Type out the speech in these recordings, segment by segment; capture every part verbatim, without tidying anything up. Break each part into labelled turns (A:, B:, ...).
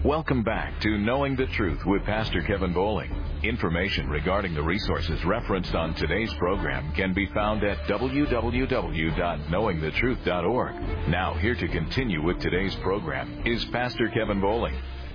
A: Welcome back to Knowing the Truth with Pastor Kevin Bowling. Information regarding the resources referenced on today's program can be found at w w w dot knowing the truth dot org. Now, here to continue with today's program is Pastor Kevin Bowling.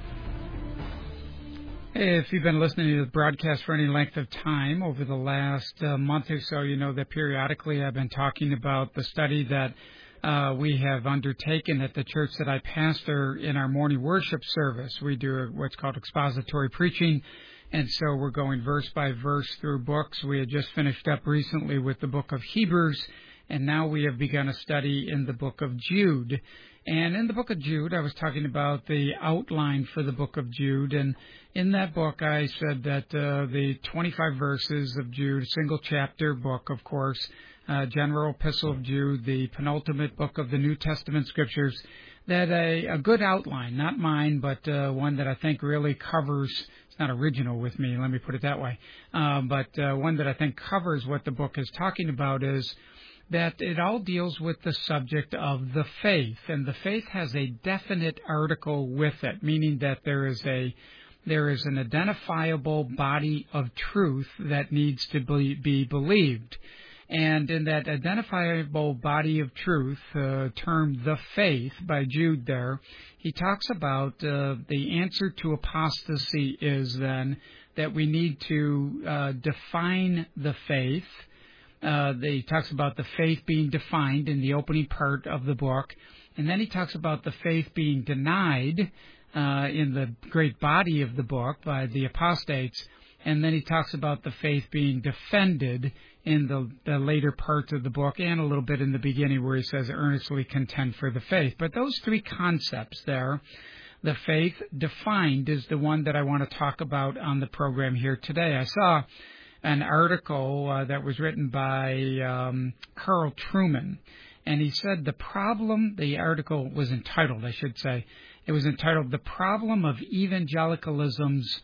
B: Hey, if you've been listening to the broadcast for any length of time over the last uh, month or so, you know that periodically I've been talking about the study that Uh, we have undertaken at the church that I pastor in our morning worship service. We do what's called expository preaching, and so we're going verse by verse through books. We had just finished up recently with the book of Hebrews, and now we have begun a study in the book of Jude. And in the book of Jude, I was talking about the outline for the book of Jude, and in that book I said that uh, the twenty-five verses of Jude, single chapter book, of course, Uh, General Epistle of Jude, the penultimate book of the New Testament Scriptures, that a, a good outline, not mine, but uh, one that I think really covers, it's not original with me, let me put it that way, uh, but uh, one that I think covers what the book is talking about is that it all deals with the subject of the faith, and the faith has a definite article with it, meaning that there is a there is an identifiable body of truth that needs to be, be believed. And in that identifiable body of truth, uh, termed the faith by Jude there, he talks about uh, the answer to apostasy is then that we need to uh, define the faith. Uh, he talks about the faith being defined in the opening part of the book. And then he talks about the faith being denied uh, in the great body of the book by the apostates. And then he talks about the faith being defended in the, the later parts of the book and a little bit in the beginning where he says earnestly contend for the faith. But those three concepts there, the faith defined, is the one that I want to talk about on the program here today. I saw an article uh, that was written by um, Carl Trueman, and he said the problem, the article was entitled, I should say, it was entitled The Problem of Evangelicalism's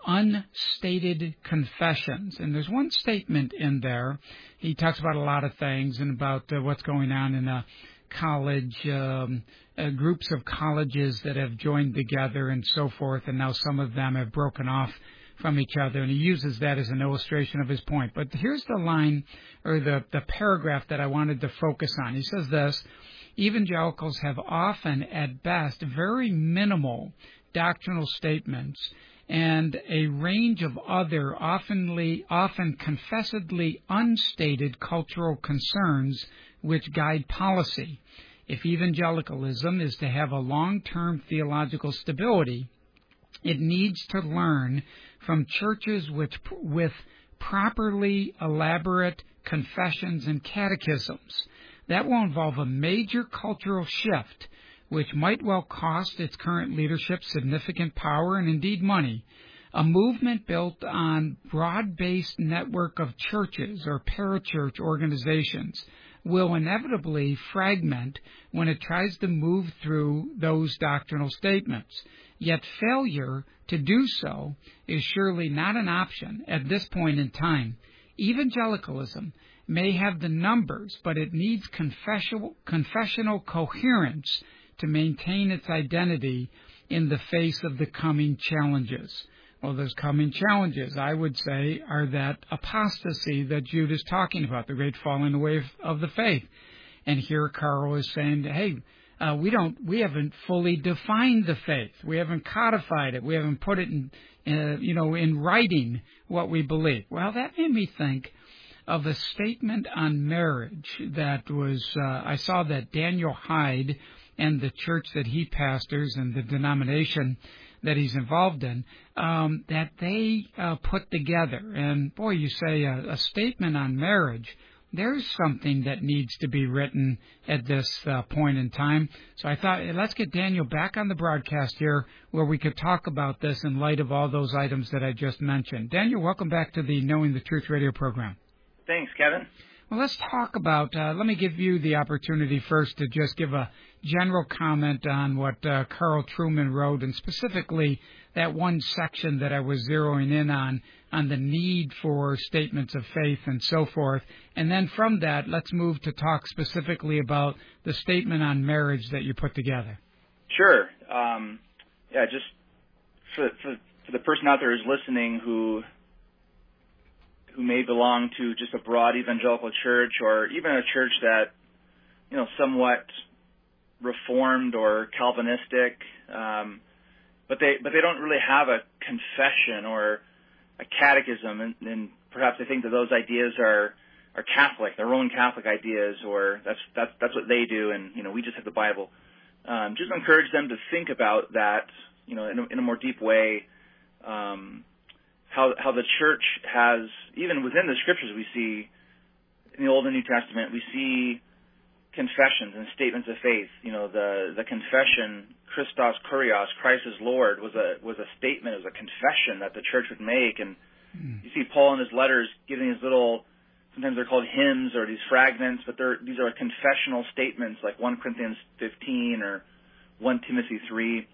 B: Unstated Confessions. And there's one statement in there. He talks about a lot of things and about uh, what's going on in a college, um, uh, groups of colleges that have joined together and so forth, and now some of them have broken off from each other, and he uses that as an illustration of his point. But here's the line, or the, the paragraph that I wanted to focus on. He says this: evangelicals have often, at best, very minimal doctrinal statements and a range of other, oftenly, often confessedly unstated cultural concerns which guide policy. If evangelicalism is to have a long-term theological stability, it needs to learn from churches which, with properly elaborate confessions and catechisms. That will involve a major cultural shift which might well cost its current leadership significant power and indeed money. A movement built on broad-based network of churches or parachurch organizations will inevitably fragment when it tries to move through those doctrinal statements. Yet failure to do so is surely not an option at this point in time. Evangelicalism may have the numbers, but it needs confessional, confessional coherence to maintain its identity in the face of the coming challenges. Well, those coming challenges, I would say, are that apostasy that Jude is talking about, the great falling away of the faith. And here Carl is saying, hey, uh, we don't, we haven't fully defined the faith. We haven't codified it. We haven't put it in, uh, you know, in writing what we believe. Well, that made me think of a statement on marriage that was, uh, I saw that Daniel Hyde and the church that he pastors and the denomination that he's involved in, um, that they uh, put together. And, boy, you say a, a statement on marriage, there's something that needs to be written at this uh, point in time. So I thought, hey, let's get Daniel back on the broadcast here where we could talk about this in light of all those items that I just mentioned. Daniel, welcome back to the Knowing the Truth radio program.
C: Thanks, Kevin.
B: Well, let's talk about, uh, let me give you the opportunity first to just give a general comment on what uh, Carl Trueman wrote, and specifically that one section that I was zeroing in on, on the need for statements of faith and so forth. And then from that, let's move to talk specifically about the statement on marriage that you put together.
C: Sure. Um, yeah, just for, for for the person out there who's listening who who may belong to just a broad evangelical church, or even a church that, you know, somewhat Reformed or Calvinistic, um, but they but they don't really have a confession or a catechism, and, and perhaps they think that those ideas are are Catholic, they're Roman Catholic ideas, or that's that's that's what they do, and you know we just have the Bible. Um, just encourage them to think about that, you know, in a, in a more deep way. Um, how how the church has, even within the scriptures, we see in the Old and New Testament, we see confessions and statements of faith. You know, the the confession, Christos Kurios, Christ is Lord, was a was a statement, it was a confession that the church would make. And mm. you see Paul in his letters giving his little, sometimes they're called hymns or these fragments, but they're these are confessional statements like First Corinthians fifteen or First Timothy three.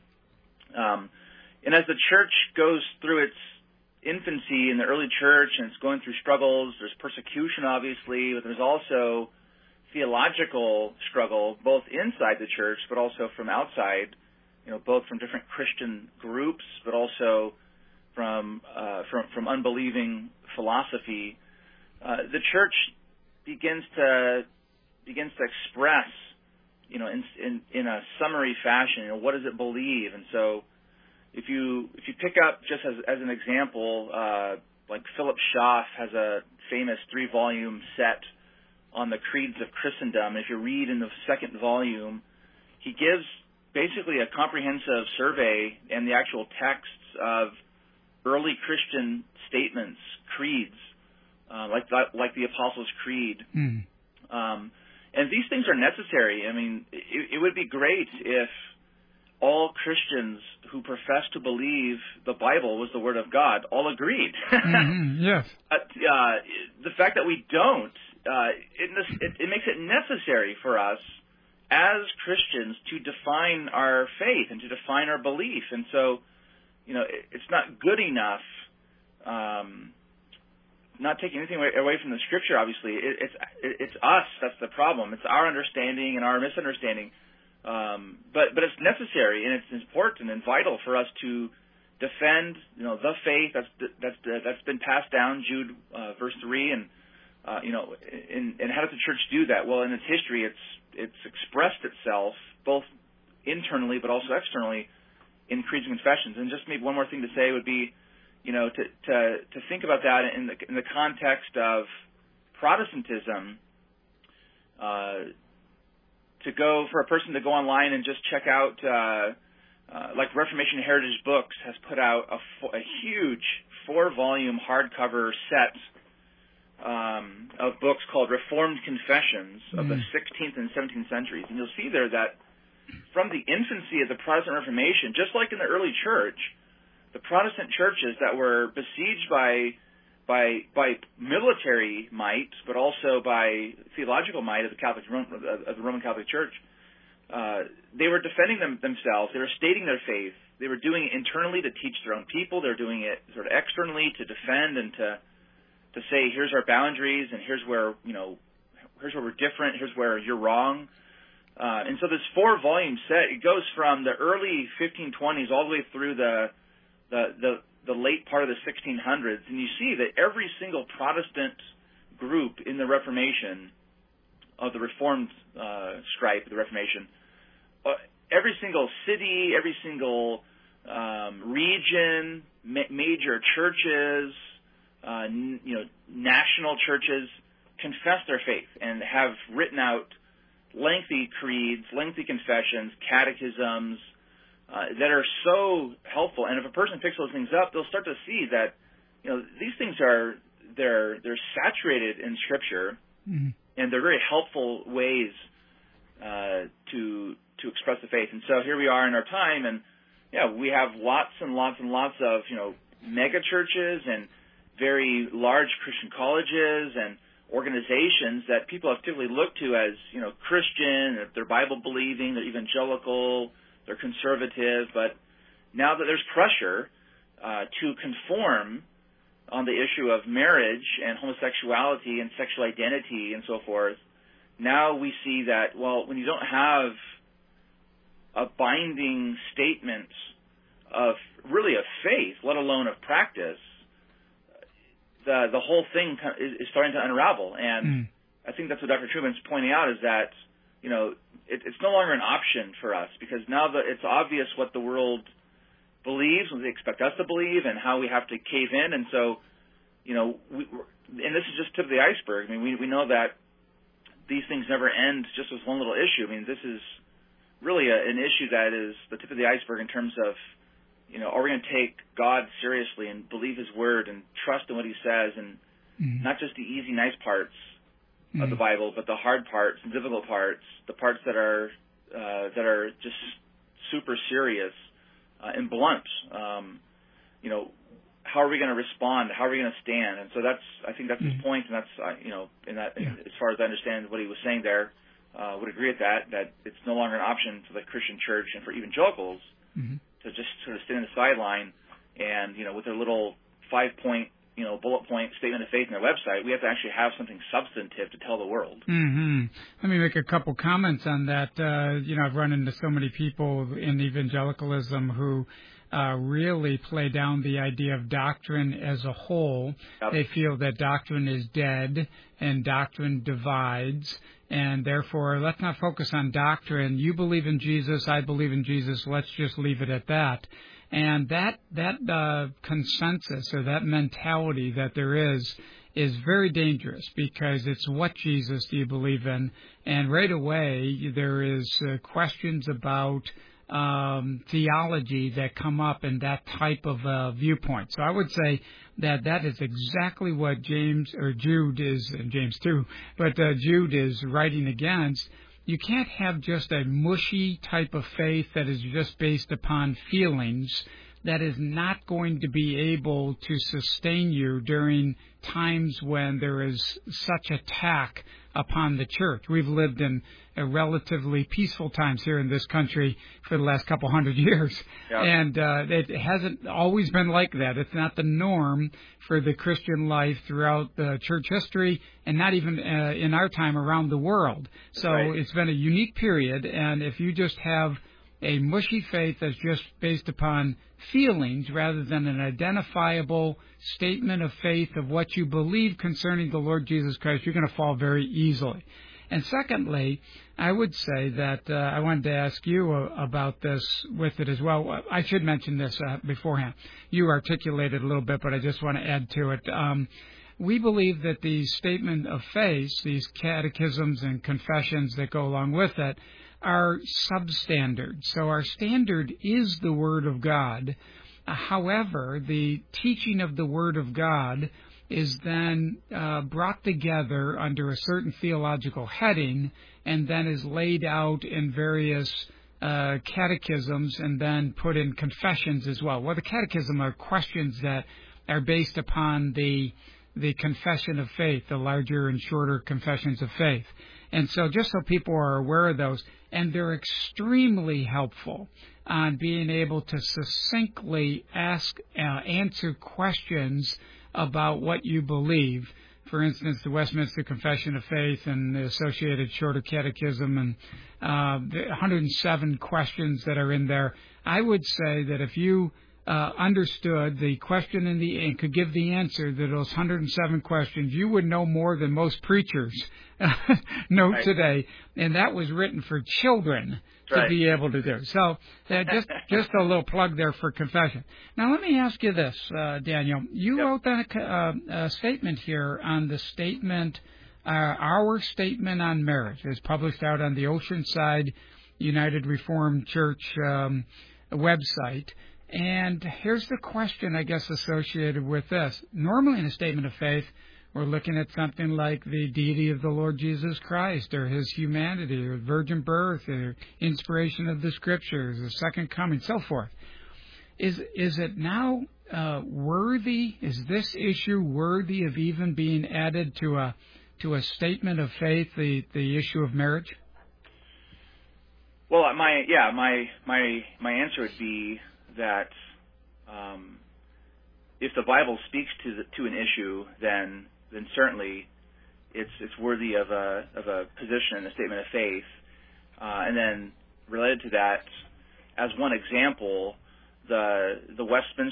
C: Um, and as the church goes through its infancy in the early church, and it's going through struggles, there's persecution obviously, but there's also theological struggle both inside the church but also from outside, you know, both from different Christian groups but also from uh, from, from unbelieving philosophy. Uh, the church begins to begins to express, you know, in, in in a summary fashion, you know, what does it believe? And so, if you if you pick up just as as an example, uh, like Philip Schaff has a famous three-volume set on the creeds of Christendom. If you read in the second volume, he gives basically a comprehensive survey and the actual texts of early Christian statements, creeds, uh, like the, like the Apostles' Creed. Mm. Um, and these things are necessary. I mean, it, it would be great if all Christians who profess to believe the Bible was the Word of God all agreed.
B: mm-hmm, yes.
C: Uh, uh, the fact that we don't, uh, it, it, it makes it necessary for us as Christians to define our faith and to define our belief. And so, you know, it, it's not good enough, um, not taking anything away, away from the Scripture, obviously. It, it's it, it's us that's the problem. It's our understanding and our misunderstanding. Um, but but it's necessary and it's important and vital for us to defend, you know, the faith that's that's that's been passed down. Jude uh, verse three, and uh, you know, in, and how does the church do that? Well, in its history, it's it's expressed itself both internally but also externally in creeds and confessions. And just maybe one more thing to say would be, you know, to to to think about that in the in the context of Protestantism. Uh, To go for a person to go online and just check out, uh, uh, like Reformation Heritage Books has put out a, fo- a huge four-volume hardcover set um, of books called Reformed Confessions of mm. the sixteenth and seventeenth centuries, and you'll see there that from the infancy of the Protestant Reformation, just like in the early church, the Protestant churches that were besieged by by by military might, but also by theological might of the Catholic of the Roman Catholic Church, uh, they were defending them themselves. They were stating their faith. They were doing it internally to teach their own people. They're doing it sort of externally to defend and to to say, here's our boundaries, and here's where you know, here's where we're different. Here's where you're wrong. Uh, and so this four-volume set, it goes from the early fifteen twenties all the way through the the the the late part of the sixteen hundreds, and you see that every single Protestant group in the Reformation, of the Reformed uh, stripe of the Reformation, uh, every single city, every single um, region, ma- major churches, uh, n- you know, national churches confess their faith and have written out lengthy creeds, lengthy confessions, catechisms, Uh, that are so helpful. And if a person picks those things up, they'll start to see that, you know, these things are they're they're saturated in Scripture, mm-hmm. and they're very helpful ways uh, to to express the faith. And so here we are in our time, and yeah, we have lots and lots and lots of you know mega churches and very large Christian colleges and organizations that people have typically looked to as you know Christian, they're Bible believing, they're evangelical. They're conservative, but now that there's pressure uh, to conform on the issue of marriage and homosexuality and sexual identity and so forth, now we see that, well, when you don't have a binding statement of really of alone of practice, the the whole thing is, is starting to unravel. And mm. I think that's what Doctor Truman's pointing out, is that, you know, it, it's no longer an option for us, because now that it's obvious what the world believes, what they expect us to believe, and how we have to cave in. And so, you know, we, and this is just tip of the iceberg. I mean, we we know that these things never end just with one little issue. I mean, this is really a, an issue that is the tip of the iceberg in terms of, you know, are we going to take God seriously and believe His Word and trust in what He says, and mm-hmm. not just the easy, nice parts mm-hmm. of the Bible, but the hard parts and difficult parts, the parts that are uh, that are just super serious uh, and blunt. Um, you know, how are we going to respond? How are we going to stand? And so that's, I think that's mm-hmm. his point, and that's, uh, you know, in that, yeah. as far as I understand what he was saying there, uh, would agree with that, that it's no longer an option for the Christian church and for evangelicals mm-hmm. to just sort of stand on the sideline and, you know, with their little five-point, you know, bullet point statement of faith in their website. We have to actually have something substantive to tell the world.
B: Mm-hmm. Let me make a couple comments on that. Uh, you know, I've run into so many people in evangelicalism who Uh, really play down the idea of doctrine as a whole. Yep. They feel that doctrine is dead and doctrine divides, and therefore let's not focus on doctrine. You believe in Jesus, I believe in Jesus, let's just leave it at that. And that that uh, consensus or that mentality that there is is very dangerous, because it's what Jesus do you believe in, and right away there is uh, questions about Um, theology that come up in that type of uh, viewpoint. So I would say that that is exactly what James, or Jude is, and James too, but uh, Jude is writing against. You can't have just a mushy type of faith that is just based upon feelings, that is not going to be able to sustain you during times when there is such attack upon the church. We've lived in a relatively peaceful times here in this country for the last couple hundred years, yeah. and uh, it hasn't always been like that. It's not the norm for the Christian life throughout the church history, and not even uh, in our time around the world. So right. It's been a unique period, and if you just have a mushy faith that's just based upon feelings rather than an identifiable statement of faith of what you believe concerning the Lord Jesus Christ, you're going to fall very easily. And secondly, I would say that uh, I wanted to ask you uh, about this with it as well. I should mention this uh, beforehand. You articulated a little bit, but I just want to add to it. Um, we believe that the statement of faith, these catechisms and confessions that go along with it, are substandard. So our standard is the Word of God. Uh, however, the teaching of the Word of God is then uh, brought together under a certain theological heading, and then is laid out in various uh, catechisms, and then put in confessions as well. Well, the catechism are questions that are based upon the the confession of faith, the larger and shorter confessions of faith. And so just so people are aware of those, and they're extremely helpful on being able to succinctly ask, uh, answer questions about what you believe. For instance, the Westminster Confession of Faith and the associated shorter catechism, and uh, the one hundred seven questions that are in there. I would say that if you Uh, understood the question in the and could give the answer to those one hundred seven questions, you would know more than most preachers know right. today, and that was written for children
C: That's
B: to
C: right.
B: be able to do. So uh, just just a little plug there for confession. Now let me ask you this, uh, Daniel. You
C: yep.
B: wrote that uh, a statement here on the statement, uh, our statement on marriage. It's published out on the Oceanside United Reformed Church um, website. And here's the question, I guess, associated with this. Normally in a statement of faith, we're looking at something like the deity of the Lord Jesus Christ, or His humanity, or virgin birth, or inspiration of the Scriptures, the second coming, so forth. Is is it now uh, worthy, is this issue worthy of even being added to a to a statement of faith, the, the issue of marriage?
C: Well, my yeah, my my my answer would be that um, if the Bible speaks to the, to an issue, then then certainly it's it's worthy of a of a position in a statement of faith. Uh, and then related to that, as one example, the the Westminster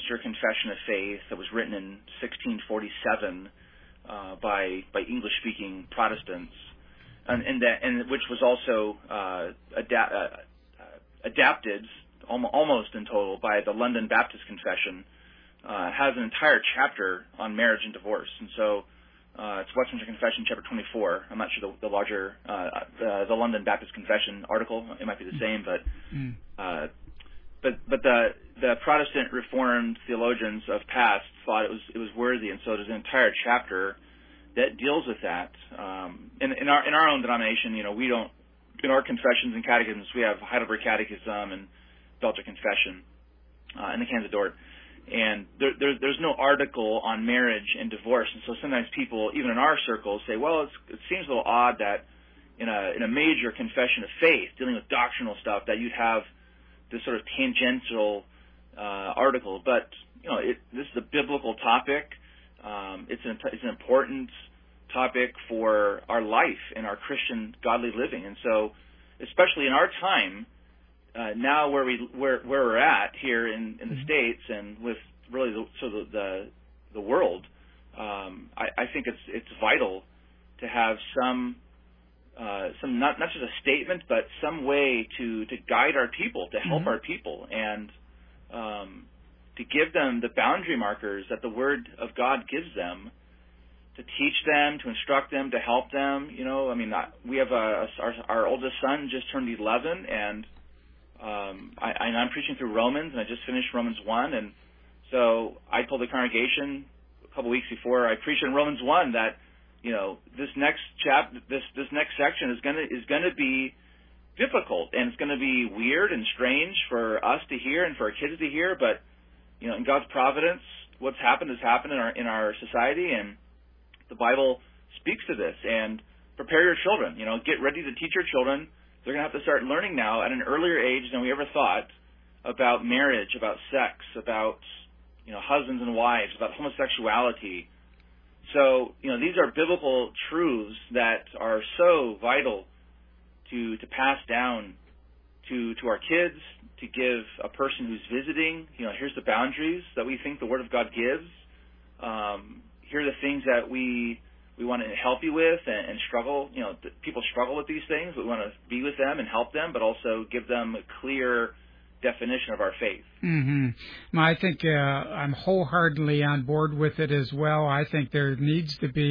C: Westminster Confession of Faith that was written in sixteen forty-seven uh, by by English-speaking Protestants, and, and that and which was also uh, ada- uh, adapted almost in total by the London Baptist Confession. Uh, has an entire chapter on marriage and divorce, and so uh, it's Westminster Confession, chapter twenty-four. I'm not sure the, the larger uh, the, the London Baptist Confession article. It might be the same, but mm. uh, but but the the Protestant Reformed theologians of past thought it was it was worthy, and so there's an entire chapter that deals with that. Um, in, in our in our own denomination, you know, we don't in our confessions and catechisms we have Heidelberg Catechism and Belgic Confession uh, and the Canons of Dort. And there, there, there's no article on marriage and divorce, and so sometimes people, even in our circles, say, "Well, it's, it seems a little odd that in a in a major confession of faith, dealing with doctrinal stuff, that you'd have this sort of tangential uh, article." But you know, it, this is a biblical topic. Um, it's an it's an important topic for our life and our Christian godly living, and so, especially in our time. Uh, now, where we where where we're at here in, in the States and with really the, so the the, the world, um, I, I think it's it's vital to have some uh, some not not just a statement, but some way to, to guide our people, to help mm-hmm. our people, and um, to give them the boundary markers that the Word of God gives them, to teach them, to instruct them, to help them. You know, I mean, we have a, our our oldest son just turned eleven, and Um, I, I'm preaching through Romans, and I just finished Romans one, and so I told the congregation a couple weeks before I preached in Romans one that, you know, this next chap, this this next section is gonna is gonna be difficult, and it's gonna be weird and strange for us to hear and for our kids to hear, but you know, in God's providence, what's happened has happened in our in our society, and the Bible speaks to this. And prepare your children. You know, get ready to teach your children. They're going to have to start learning now at an earlier age than we ever thought about marriage, about sex, about, you know, husbands and wives, about homosexuality. So, you know, these are biblical truths that are so vital to to pass down to to our kids, to give a person who's visiting, you know, here's the boundaries that we think the Word of God gives. Um, here are the things that we... we want to help you with and, and struggle, you know, people struggle with these things. We want to be with them and help them, but also give them a clear definition of our faith.
B: Mm-hmm. I think uh, I'm wholeheartedly on board with it as well. I think there needs to be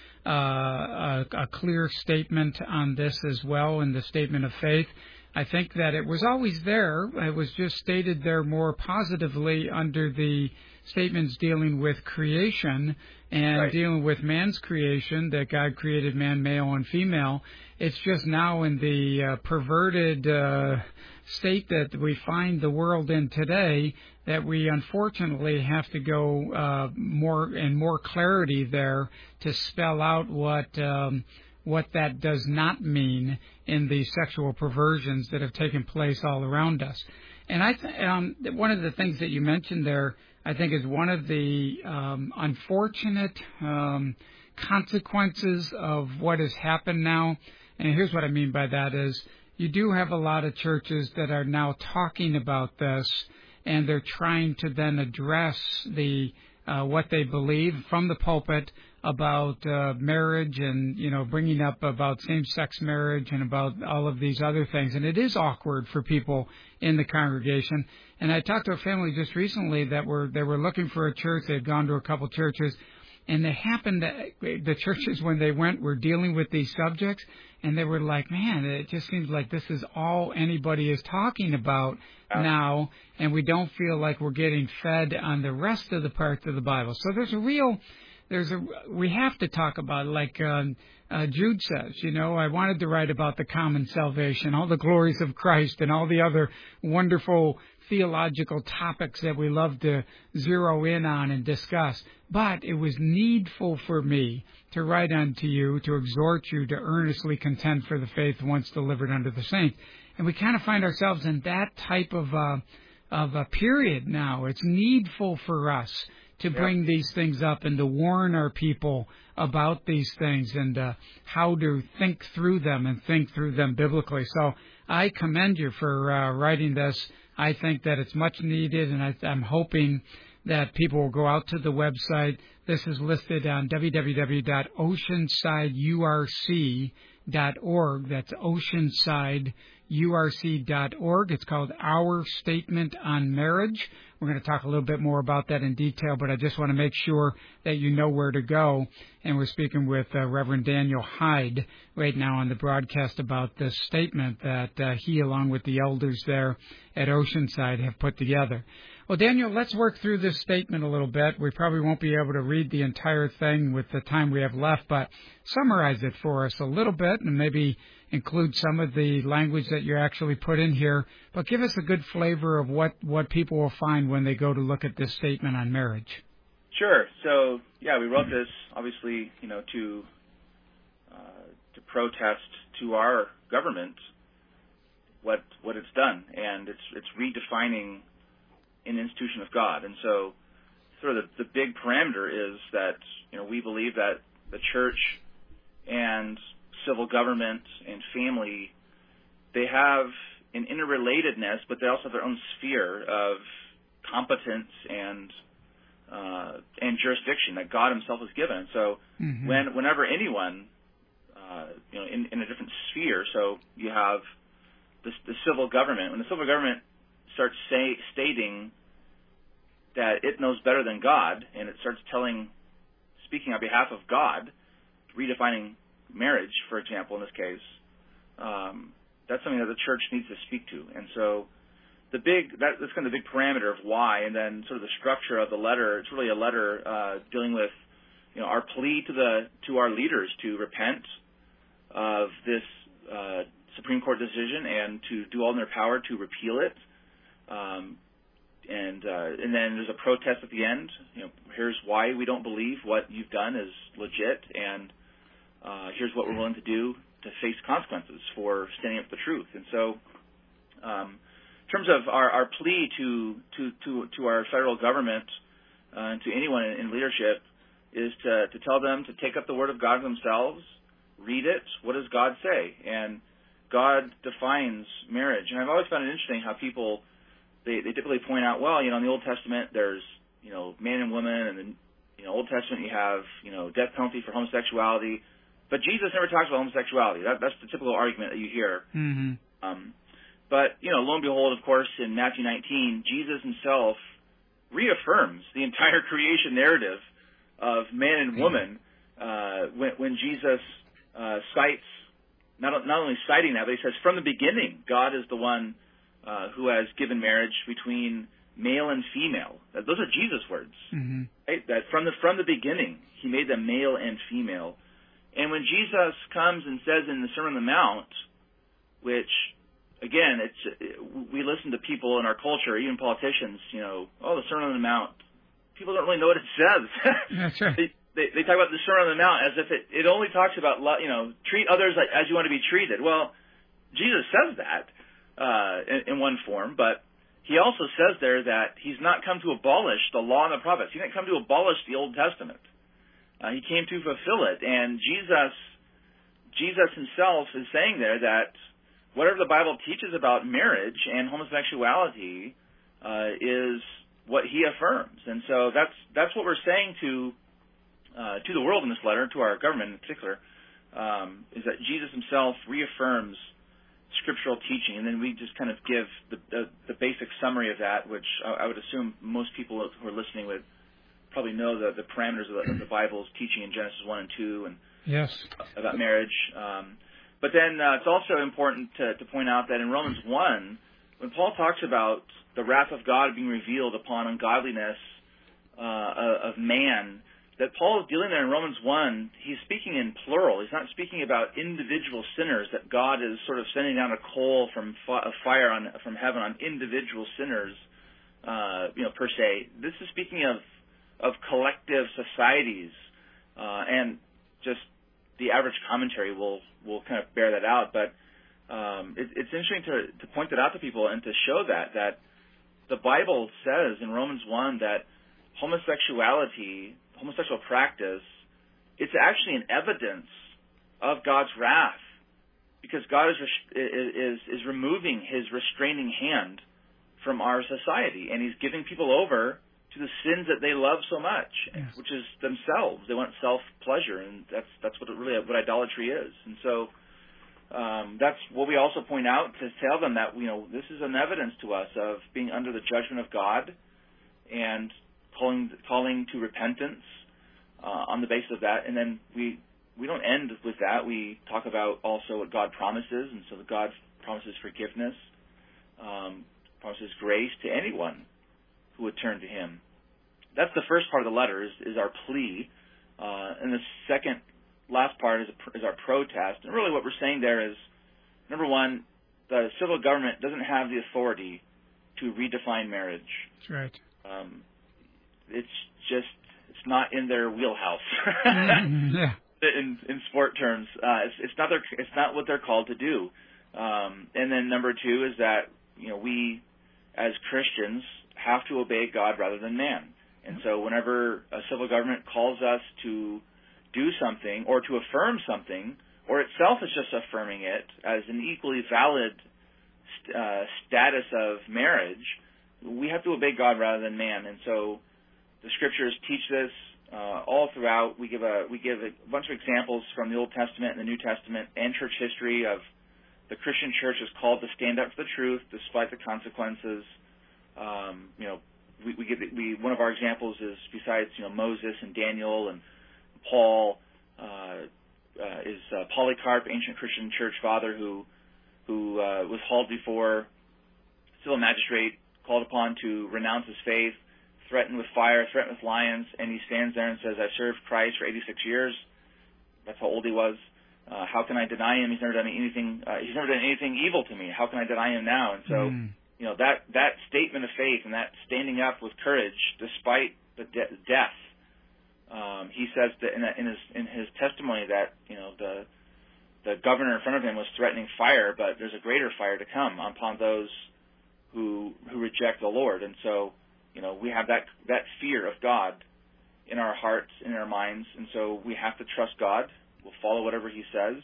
B: uh, a, a clear statement on this as well in the statement of faith. I think that it was always there. It was just stated there more positively under the statements dealing with creation and
C: right.
B: dealing with man's creation, that God created man male and female. It's just now in the uh, perverted uh, state that we find the world in today that we unfortunately have to go uh, more and more clarity there to spell out what um, what that does not mean in the sexual perversions that have taken place all around us. And I th- um, one of the things that you mentioned there, I think, is one of the um, unfortunate um, consequences of what has happened now. And here's what I mean by that is you do have a lot of churches that are now talking about this, and they're trying to then address the uh, what they believe from the pulpit about uh, marriage and, you know, bringing up about same-sex marriage and about all of these other things. And it is awkward for people in the congregation. And I talked to a family just recently that were they were looking for a church. They had gone to a couple churches, and they happened to, the churches when they went were dealing with these subjects, and they were like, man, it just seems like this is all anybody is talking about now, and we don't feel like we're getting fed on the rest of the parts of the Bible. So there's a real... There's a we have to talk about it, like um, uh, Jude says. You know, I wanted to write about the common salvation, all the glories of Christ, and all the other wonderful theological topics that we love to zero in on and discuss. But it was needful for me to write unto you, to exhort you to earnestly contend for the faith once delivered unto the saints. And we kind of find ourselves in that type of uh, of a period now. It's needful for us to bring yep. these things up and to warn our people about these things and uh, how to think through them and think through them biblically. So I commend you for uh, writing this. I think that it's much needed, and I, I'm hoping that people will go out to the website. This is listed on w w w dot oceanside u r c dot org. That's oceanside u r c dot org. It's called Our Statement on Marriage. We're going to talk a little bit more about that in detail, but I just want to make sure that you know where to go. And we're speaking with uh, Reverend Daniel Hyde right now on the broadcast about this statement that uh, he, along with the elders there at Oceanside, have put together. Well, Daniel, let's work through this statement a little bit. We probably won't be able to read the entire thing with the time we have left, but summarize it for us a little bit and maybe include some of the language that you actually put in here, but give us a good flavor of what, what people will find when they go to look at this statement on marriage.
C: Sure. So, yeah, we wrote this, obviously, you know, to uh, to protest to our government what what it's done, and it's it's redefining an institution of God. And so sort of the, the big parameter is that, you know, we believe that the church and civil government and family, they have an interrelatedness, but they also have their own sphere of competence and uh, and jurisdiction that God Himself has given. So mm-hmm. when whenever anyone, uh, you know, in, in a different sphere, so you have the, the civil government. When the civil government starts say, stating that it knows better than God, and it starts telling, speaking on behalf of God, redefining marriage, for example, in this case, um, that's something that the church needs to speak to. And so the big, that, that's kind of the big parameter of why, and then sort of the structure of the letter, it's really a letter uh, dealing with, you know, our plea to the to our leaders to repent of this uh, Supreme Court decision and to do all in their power to repeal it. Um, and uh, and then there's a protest at the end. You know, here's why we don't believe what you've done is legit, and uh, here's what we're willing to do to face consequences for standing up for the truth. And so, um, in terms of our, our plea to, to, to, to our federal government uh, and to anyone in, in leadership is to, to tell them to take up the Word of God themselves, read it. What does God say? And God defines marriage. And I've always found it interesting how people, they, they typically point out, well, you know, in the Old Testament there's, you know, man and woman, and in you know, Old Testament you have, you know, death penalty for homosexuality. But Jesus never talks about homosexuality. That, that's the typical argument that you hear.
B: Mm-hmm.
C: Um, but, you know, lo and behold, of course, in Matthew nineteen, Jesus himself reaffirms the entire creation narrative of man and woman uh, when, when Jesus uh, cites, not, not only citing that, but he says, from the beginning, God is the one uh, who has given marriage between male and female. Those are Jesus' words.
B: Mm-hmm.
C: Right? That from the from the beginning, he made them male and female. And when Jesus comes and says in the Sermon on the Mount, which, again, it's we listen to people in our culture, even politicians, you know, oh, the Sermon on the Mount. People don't really know what it says.
B: That's right.
C: they, they, they talk about the Sermon on the Mount as if it, it only talks about, you know, treat others like, as you want to be treated. Well, Jesus says that uh, in, in one form, but he also says there that he's not come to abolish the law and the prophets. He didn't come to abolish the Old Testament. Uh, he came to fulfill it, and Jesus, Jesus himself is saying there that whatever the Bible teaches about marriage and homosexuality uh, is what he affirms, and so that's that's what we're saying to uh, to the world in this letter, to our government in particular, um, is that Jesus himself reaffirms scriptural teaching, and then we just kind of give the the, the basic summary of that, which I, I would assume most people who are listening would probably know the, the parameters of the, of the Bible's teaching in Genesis one and two and
B: yes.
C: about marriage. Um, but then uh, it's also important to, to point out that in Romans one, when Paul talks about the wrath of God being revealed upon ungodliness uh, of man, that Paul is dealing there in Romans one, he's speaking in plural. He's not speaking about individual sinners, that God is sort of sending down a coal from fi- a fire on, from heaven on individual sinners, uh, you know, per se. This is speaking of of collective societies, uh, and just the average commentary will, will kind of bear that out. But um, it, it's interesting to, to point that out to people and to show that, that the Bible says in Romans one that homosexuality, homosexual practice, it's actually an evidence of God's wrath, because God is, is, is removing his restraining hand from our society, and he's giving people over to the sins that they love so much,
B: yes.
C: which is themselves. They want self-pleasure, and that's that's what it really what idolatry is. And so um, that's what we also point out to tell them that, you know, this is an evidence to us of being under the judgment of God and calling calling to repentance uh, on the basis of that. And then we we don't end with that. We talk about also what God promises, and so that God promises forgiveness, um, promises grace to anyone who would turn to him. That's the first part of the letter, is, is our plea. Uh, and the second, last part is, a, is our protest. And really what we're saying there is, number one, the civil government doesn't have the authority to redefine marriage.
B: That's right.
C: Um, it's just, it's not in their wheelhouse.
B: mm-hmm. Yeah.
C: In, in sport terms, uh, it's, it's not their, it's not what they're called to do. Um, and then number two is that, you know, we as Christians have to obey God rather than man. And so whenever a civil government calls us to do something or to affirm something, or itself is just affirming it as an equally valid uh, status of marriage, we have to obey God rather than man. And so the scriptures teach this uh, all throughout. We give a we give a bunch of examples from the Old Testament and the New Testament and church history of the Christian church is called to stand up for the truth despite the consequences. Um, you know, we, we give we one of our examples is, besides, you know, Moses and Daniel and Paul, uh, uh, is uh, Polycarp, ancient Christian church father who who uh, was hauled before civil magistrate, called upon to renounce his faith, threatened with fire, threatened with lions, and he stands there and says, "I served Christ for eighty-six years." That's how old he was. Uh, how can I deny him? He's never done anything. Uh, he's never done anything evil to me. How can I deny him now? And so. Mm. You know, that, that statement of faith and that standing up with courage despite the de- death, um, he says that in, a, in his in his testimony that, you know, the the governor in front of him was threatening fire, but there's a greater fire to come upon those who who reject the Lord. And so, you know, we have that that fear of God in our hearts, in our minds, and so we have to trust God. We'll follow whatever he says.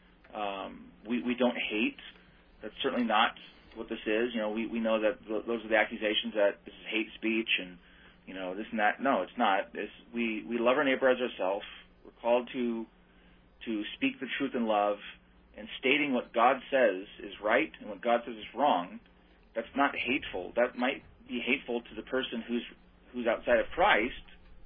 C: Um, we, we don't hate. That's certainly not what this is. You know, we, we know that those are the accusations that this is hate speech and, you know, this and that. No, it's not. It's, we, we love our neighbor as ourselves. We're called to to speak the truth in love, and stating what God says is right and what God says is wrong. That's not hateful. That might be hateful to the person who's who's outside of Christ,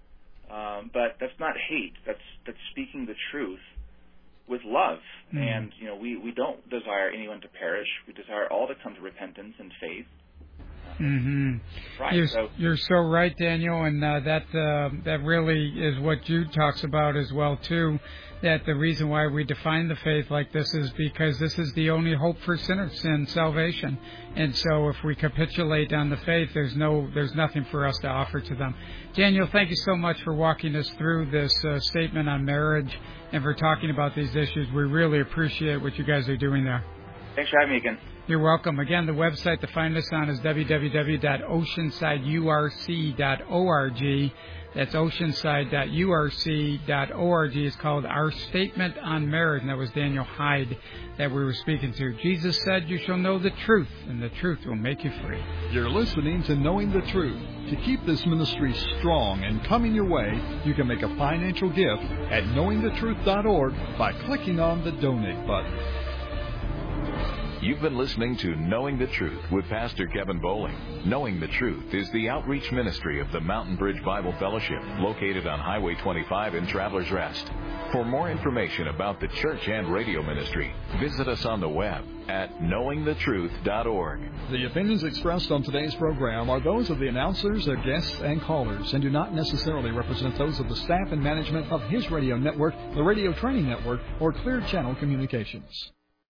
C: um, but that's not hate. That's that's speaking the truth with love. Mm. And, you know, we, we don't desire anyone to perish. We desire all to come to repentance and faith.
B: Mm-hmm.
C: Right.
B: You're
C: so,
B: you're so right, Daniel, and uh, that uh, that really is what Jude talks about as well, too, that the reason why we define the faith like this is because this is the only hope for sinners and salvation. And so if we capitulate on the faith, there's no there's nothing for us to offer to them. Daniel, thank you so much for walking us through this uh, statement on marriage and for talking about these issues. We really appreciate what you guys are doing there.
C: Thanks for having me again.
B: You're welcome. Again, the website to find us on is w w w dot oceanside u r c dot org. That's oceanside dot u r c dot org. It's called Our Statement on Marriage, and that was Daniel Hyde that we were speaking to. Jesus said, "You shall know the truth, and the truth will make you free."
D: You're listening to Knowing the Truth. To keep this ministry strong and coming your way, you can make a financial gift at knowing the truth dot org by clicking on the Donate button.
A: You've been listening to Knowing the Truth with Pastor Kevin Bowling. Knowing the Truth is the outreach ministry of the Mountain Bridge Bible Fellowship, located on Highway twenty-five in Travelers Rest. For more information about the church and radio ministry, visit us on the web at knowing the truth dot org.
D: The opinions expressed on today's program are those of the announcers, their guests, and callers, and do not necessarily represent those of the staff and management of His Radio Network, the Radio Training Network, or Clear Channel Communications.